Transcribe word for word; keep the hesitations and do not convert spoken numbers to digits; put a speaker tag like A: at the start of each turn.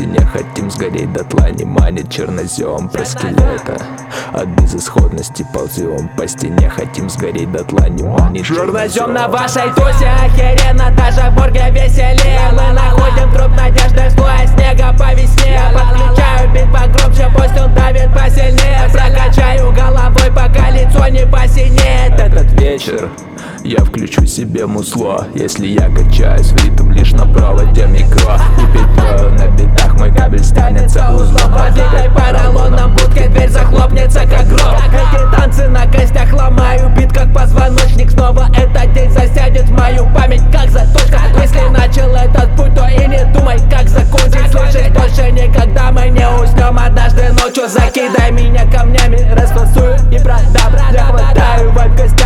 A: стене, хотим сгореть дотла. Не манит чернозем про скелета. От безысходности ползем по стене, хотим сгореть дотла. Не манит
B: чернозем. На вашей тусе охеренно, даже в морге веселее. Мы находим труп надежды, слоя снега по весне. Подключаю бит погромче, пусть он давит посильнее. Прокачаю головой, пока лицо не посинеет. Этот вечер
A: я включу себе музло, если я качаюсь в ритм лишь на проводе микро. И петлю на битах мой кабель станется узлом.
B: Подвигай поролоном будке, дверь захлопнется как гроб. Эти танцы на костях ломаю бит как позвоночник. Снова этот день засядет в мою память как заточка. Если начал этот путь, то и не думай как закончить. Слышишь, больше никогда мы не уснем. Однажды ночью закидай меня камнями, расфасую и продам. Я хватаю вайб костей.